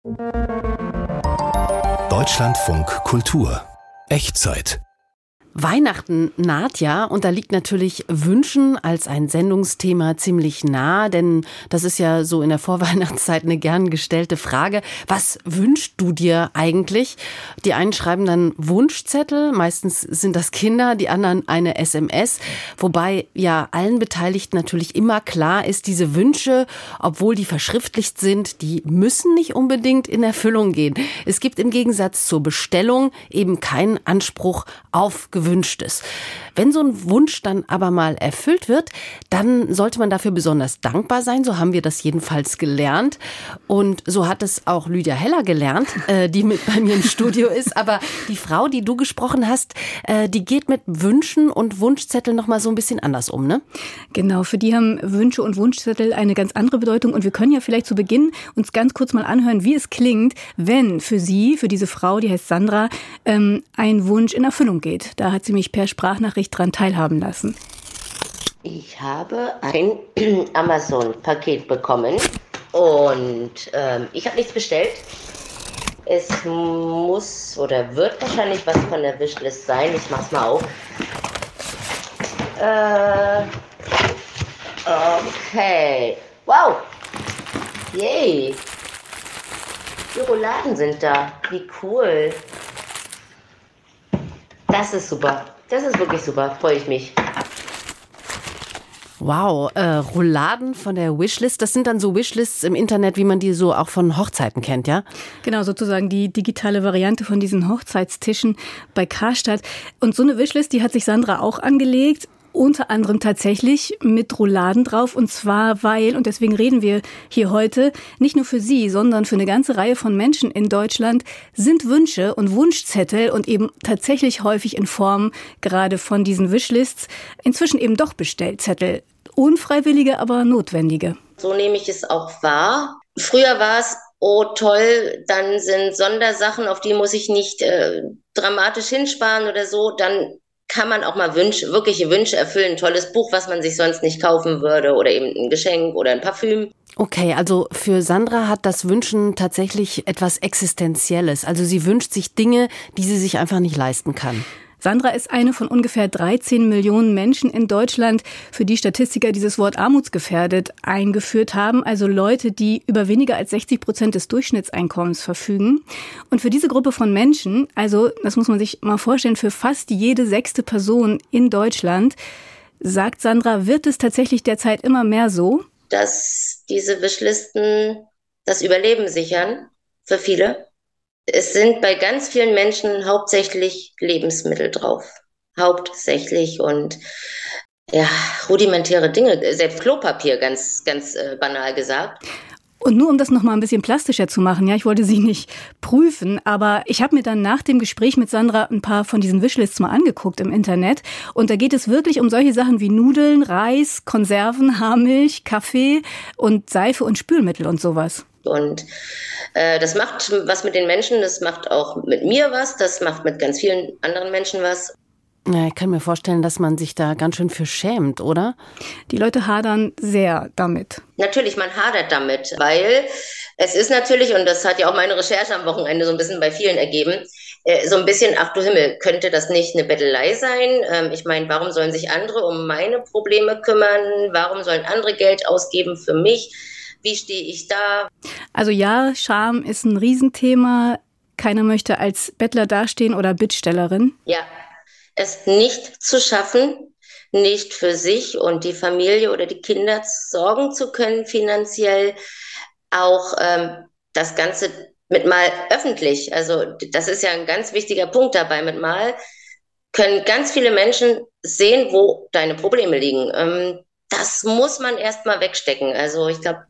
Deutschlandfunk Kultur. Echtzeit. Weihnachten naht ja und da liegt natürlich Wünschen als ein Sendungsthema ziemlich nah, denn das ist ja so in der Vorweihnachtszeit eine gern gestellte Frage. Was wünschst du dir eigentlich? Die einen schreiben dann Wunschzettel, meistens sind das Kinder, die anderen eine SMS, wobei ja allen Beteiligten natürlich immer klar ist, diese Wünsche, obwohl die verschriftlicht sind, die müssen nicht unbedingt in Erfüllung gehen. Es gibt im Gegensatz zur Bestellung eben keinen Anspruch auf Gewünschtes. Wenn so ein Wunsch dann aber mal erfüllt wird, dann sollte man dafür besonders dankbar sein. So haben wir das jedenfalls gelernt. Und so hat es auch Lydia Heller gelernt, die mit bei mir im Studio ist. Aber die Frau, die du gesprochen hast, die geht mit Wünschen und Wunschzetteln noch mal so ein bisschen anders um, ne? Genau, für die haben Wünsche und Wunschzettel eine ganz andere Bedeutung. Und wir können ja vielleicht zu Beginn uns ganz kurz mal anhören, wie es klingt, wenn für sie, für diese Frau, die heißt Sandra, ein Wunsch in Erfüllung geht. Da hat sie mich per Sprachnachricht dran teilhaben lassen. Ich habe ein Amazon-Paket bekommen und ich habe nichts bestellt. Es muss oder wird wahrscheinlich was von der Wishlist sein. Ich mach's mal auf. Okay. Wow. Yay. Die Rouladen sind da. Wie cool. Das ist super. Das ist wirklich super. Freue ich mich. Wow, Rouladen von der Wishlist, das sind dann so Wishlists im Internet, wie man die so auch von Hochzeiten kennt, ja? Genau, sozusagen die digitale Variante von diesen Hochzeitstischen bei Karstadt. Und so eine Wishlist, die hat sich Sandra auch angelegt. Unter anderem tatsächlich mit Rouladen drauf. Und zwar weil, und deswegen reden wir hier heute, nicht nur für sie, sondern für eine ganze Reihe von Menschen in Deutschland sind Wünsche und Wunschzettel und eben tatsächlich häufig in Form gerade von diesen Wishlists inzwischen eben doch Bestellzettel. Unfreiwillige, aber notwendige. So nehme ich es auch wahr. Früher war es, oh toll, dann sind Sondersachen, auf die muss ich nicht dramatisch hinsparen oder so, dann kann man auch mal wirkliche Wünsche erfüllen. Ein tolles Buch, was man sich sonst nicht kaufen würde oder eben ein Geschenk oder ein Parfüm. Okay, also für Sandra hat das Wünschen tatsächlich etwas Existenzielles. Also sie wünscht sich Dinge, die sie sich einfach nicht leisten kann. Sandra ist eine von ungefähr 13 Millionen Menschen in Deutschland, für die Statistiker dieses Wort armutsgefährdet eingeführt haben. Also Leute, die über weniger als 60% des Durchschnittseinkommens verfügen. Und für diese Gruppe von Menschen, also das muss man sich mal vorstellen, für fast jede 6. Person in Deutschland, sagt Sandra, wird es tatsächlich derzeit immer mehr so, dass diese Wishlisten das Überleben sichern für viele. Es sind bei ganz vielen Menschen hauptsächlich Lebensmittel drauf. Hauptsächlich und ja, rudimentäre Dinge. Selbst Klopapier, ganz banal gesagt. Und nur um das noch mal ein bisschen plastischer zu machen, ja, ich wollte sie nicht prüfen, aber ich habe mir dann nach dem Gespräch mit Sandra ein paar von diesen Wishlists mal angeguckt im Internet. Und da geht es wirklich um solche Sachen wie Nudeln, Reis, Konserven, Haarmilch, Kaffee und Seife und Spülmittel und sowas. Und das macht was mit den Menschen, das macht auch mit mir was, das macht mit ganz vielen anderen Menschen was. Ja, ich kann mir vorstellen, dass man sich da ganz schön für schämt, oder? Die Leute hadern sehr damit. Natürlich, man hadert damit, weil es ist natürlich, und das hat ja auch meine Recherche am Wochenende so ein bisschen bei vielen ergeben, so ein bisschen, ach du Himmel, könnte das nicht eine Bettelei sein? Ich meine, warum sollen sich andere um meine Probleme kümmern? Warum sollen andere Geld ausgeben für mich? Wie stehe ich da? Also ja, Scham ist ein Riesenthema. Keiner möchte als Bettler dastehen oder Bittstellerin. Ja, es nicht zu schaffen, nicht für sich und die Familie oder die Kinder sorgen zu können finanziell. Auch das Ganze mit mal öffentlich. Also das ist ja ein ganz wichtiger Punkt dabei. Mit mal können ganz viele Menschen sehen, wo deine Probleme liegen. Das muss man erst mal wegstecken. Also ich glaube,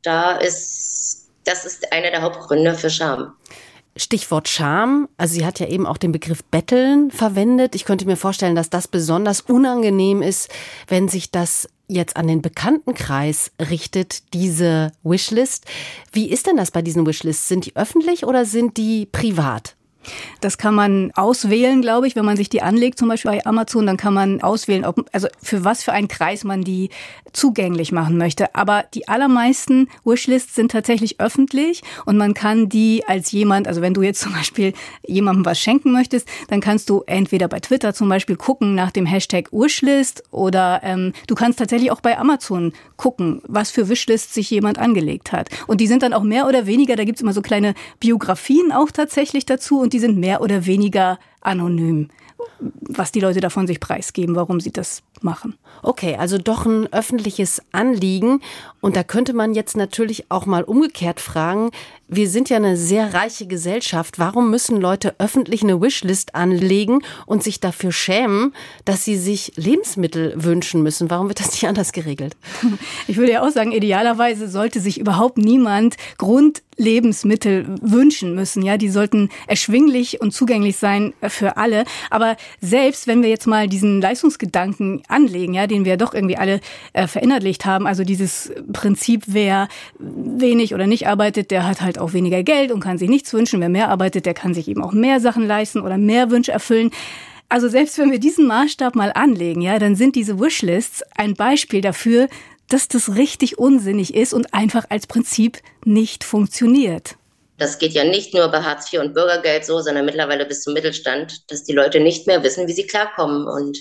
das ist einer der Hauptgründe für Scham. Stichwort Scham. Also sie hat ja eben auch den Begriff Betteln verwendet. Ich könnte mir vorstellen, dass das besonders unangenehm ist, wenn sich das jetzt an den Bekanntenkreis richtet, diese Wishlist. Wie ist denn das bei diesen Wishlists? Sind die öffentlich oder sind die privat? Das kann man auswählen, glaube ich, wenn man sich die anlegt, zum Beispiel bei Amazon, dann kann man auswählen, also für was für einen Kreis man die zugänglich machen möchte. Aber die allermeisten Wishlists sind tatsächlich öffentlich und man kann die als jemand, also wenn du jetzt zum Beispiel jemandem was schenken möchtest, dann kannst du entweder bei Twitter zum Beispiel gucken nach dem Hashtag Wishlist oder du kannst tatsächlich auch bei Amazon gucken, was für Wishlists sich jemand angelegt hat. Und die sind dann auch mehr oder weniger, da gibt's immer so kleine Biografien auch tatsächlich dazu und die sind mehr oder weniger anonym, was die Leute davon sich preisgeben, warum sie das machen. Okay, also doch ein öffentliches Anliegen. Und da könnte man jetzt natürlich auch mal umgekehrt fragen, wir sind ja eine sehr reiche Gesellschaft. Warum müssen Leute öffentlich eine Wishlist anlegen und sich dafür schämen, dass sie sich Lebensmittel wünschen müssen? Warum wird das nicht anders geregelt? Ich würde ja auch sagen, idealerweise sollte sich überhaupt niemand Grundlebensmittel wünschen müssen. Ja, die sollten erschwinglich und zugänglich sein für alle. Aber selbst wenn wir jetzt mal diesen Leistungsgedanken anlegen, ja, den wir doch irgendwie alle verinnerlicht haben, also dieses Prinzip, wer wenig oder nicht arbeitet, der hat halt auch weniger Geld und kann sich nichts wünschen. Wer mehr arbeitet, der kann sich eben auch mehr Sachen leisten oder mehr Wünsche erfüllen. Also selbst wenn wir diesen Maßstab mal anlegen, ja, dann sind diese Wishlists ein Beispiel dafür, dass das richtig unsinnig ist und einfach als Prinzip nicht funktioniert. Das geht ja nicht nur bei Hartz IV und Bürgergeld so, sondern mittlerweile bis zum Mittelstand, dass die Leute nicht mehr wissen, wie sie klarkommen. Und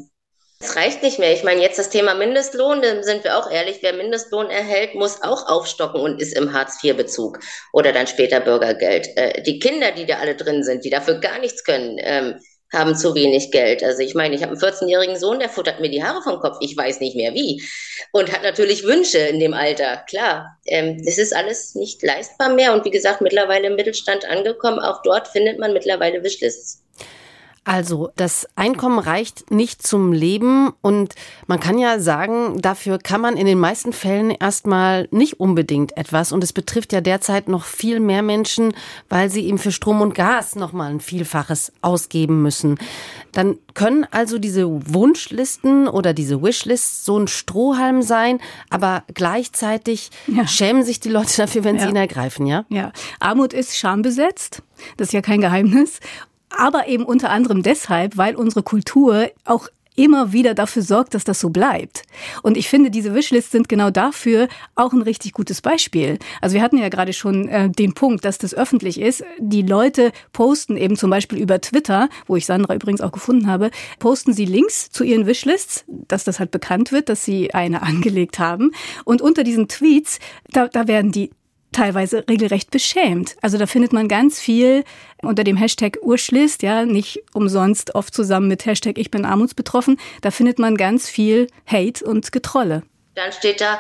es reicht nicht mehr. Ich meine, jetzt das Thema Mindestlohn, da sind wir auch ehrlich, wer Mindestlohn erhält, muss auch aufstocken und ist im Hartz-IV-Bezug oder dann später Bürgergeld. Die Kinder, die da alle drin sind, die dafür gar nichts können, haben zu wenig Geld. Also ich meine, ich habe einen 14-jährigen Sohn, der futtert mir die Haare vom Kopf, ich weiß nicht mehr wie. Und hat natürlich Wünsche in dem Alter, klar. Das ist alles nicht leistbar mehr und wie gesagt, mittlerweile im Mittelstand angekommen. Auch dort findet man mittlerweile Wishlists. Also das Einkommen reicht nicht zum Leben und man kann ja sagen, dafür kann man in den meisten Fällen erstmal nicht unbedingt etwas und es betrifft ja derzeit noch viel mehr Menschen, weil sie eben für Strom und Gas nochmal ein Vielfaches ausgeben müssen. Dann können also diese Wunschlisten oder diese Wishlists so ein Strohhalm sein, aber gleichzeitig schämen sich die Leute dafür, wenn sie ihn ergreifen, ja? Ja, Armut ist schambesetzt, das ist ja kein Geheimnis. Aber eben unter anderem deshalb, weil unsere Kultur auch immer wieder dafür sorgt, dass das so bleibt. Und ich finde, diese Wishlists sind genau dafür auch ein richtig gutes Beispiel. Also wir hatten ja gerade schon den Punkt, dass das öffentlich ist. Die Leute posten eben zum Beispiel über Twitter, wo ich Sandra übrigens auch gefunden habe, posten sie Links zu ihren Wishlists, dass das halt bekannt wird, dass sie eine angelegt haben. Und unter diesen Tweets, da werden die teilweise regelrecht beschämt. Also da findet man ganz viel unter dem Hashtag Wishlist, ja, nicht umsonst oft zusammen mit Hashtag Ich bin armutsbetroffen. Da findet man ganz viel Hate und Getrolle. Dann steht da,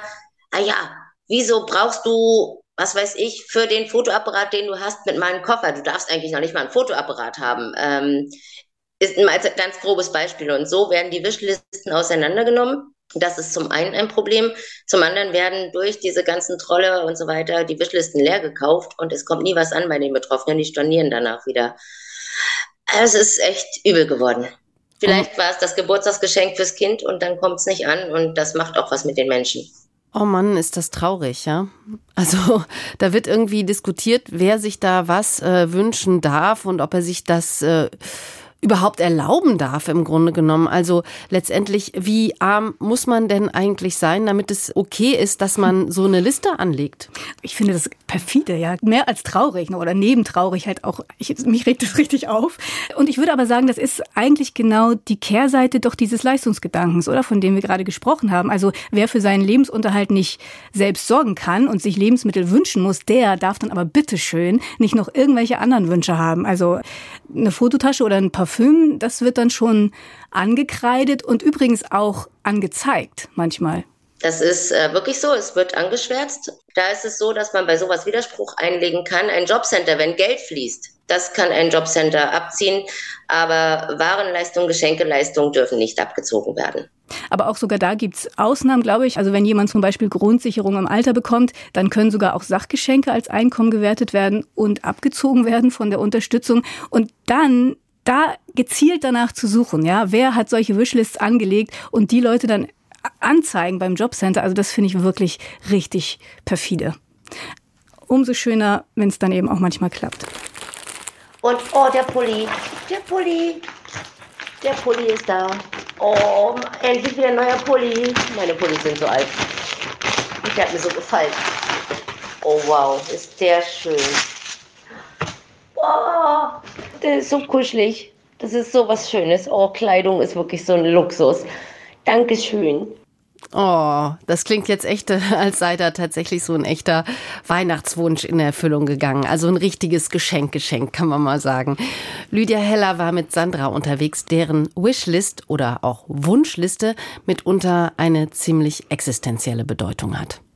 wieso brauchst du, was weiß ich, für den Fotoapparat, den du hast, mit meinem Koffer? Du darfst eigentlich noch nicht mal einen Fotoapparat haben. Ist ein ganz grobes Beispiel. Und so werden die Wishlisten auseinandergenommen. Das ist zum einen ein Problem. Zum anderen werden durch diese ganzen Trolle und so weiter die Wishlisten leer gekauft und es kommt nie was an bei den Betroffenen. Die stornieren danach wieder. Es ist echt übel geworden. Vielleicht war es das Geburtstagsgeschenk fürs Kind und dann kommt es nicht an und das macht auch was mit den Menschen. Oh Mann, ist das traurig, ja? Also da wird irgendwie diskutiert, wer sich da was wünschen darf und ob er sich das überhaupt erlauben darf im Grunde genommen. Also letztendlich, wie arm muss man denn eigentlich sein, damit es okay ist, dass man so eine Liste anlegt? Ich finde das perfide, ja. Mehr als traurig oder nebentraurig halt auch. Mich regt das richtig auf. Und ich würde aber sagen, das ist eigentlich genau die Kehrseite doch dieses Leistungsgedankens, oder? Von dem wir gerade gesprochen haben. Also wer für seinen Lebensunterhalt nicht selbst sorgen kann und sich Lebensmittel wünschen muss, der darf dann aber bitteschön nicht noch irgendwelche anderen Wünsche haben. Also eine Fototasche oder ein Parfüm, das wird dann schon angekreidet und übrigens auch angezeigt manchmal. Das ist wirklich so, es wird angeschwärzt. Da ist es so, dass man bei sowas Widerspruch einlegen kann. Ein Jobcenter, wenn Geld fließt, das kann ein Jobcenter abziehen, aber Warenleistungen, Geschenkeleistungen dürfen nicht abgezogen werden. Aber auch sogar da gibt's Ausnahmen, glaube ich. Also wenn jemand zum Beispiel Grundsicherung im Alter bekommt, dann können sogar auch Sachgeschenke als Einkommen gewertet werden und abgezogen werden von der Unterstützung. Und dann da gezielt danach zu suchen, ja, wer hat solche Wishlists angelegt und die Leute dann anzeigen beim Jobcenter, also das finde ich wirklich richtig perfide. Umso schöner, wenn es dann eben auch manchmal klappt. Und, oh, der Pulli ist da. Oh, endlich wieder ein neuer Pulli. Meine Pullis sind so alt. Der hat mir so gefallen. Oh, wow, ist der schön. Oh, der ist so kuschelig. Das ist so was Schönes. Oh, Kleidung ist wirklich so ein Luxus. Dankeschön. Oh, das klingt jetzt echt, als sei da tatsächlich so ein echter Weihnachtswunsch in Erfüllung gegangen. Also ein richtiges Geschenk, kann man mal sagen. Lydia Heller war mit Sandra unterwegs, deren Wishlist oder auch Wunschliste mitunter eine ziemlich existenzielle Bedeutung hat.